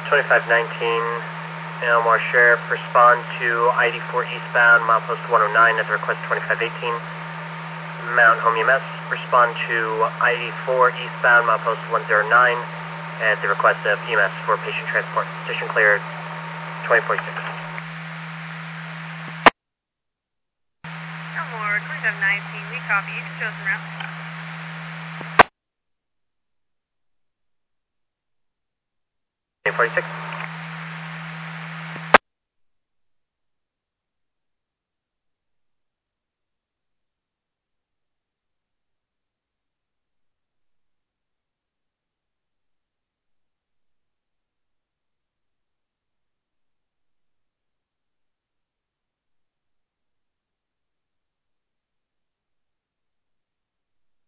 2519, Elmore Sheriff, respond to ID4 eastbound, milepost 109 at the request of 2518. Mountain Home EMS, respond to ID4 eastbound, milepost 109 at the request of EMS for patient transport. Position cleared, 2046. Elmore, 2519, we copy you. Chosen route. 2046.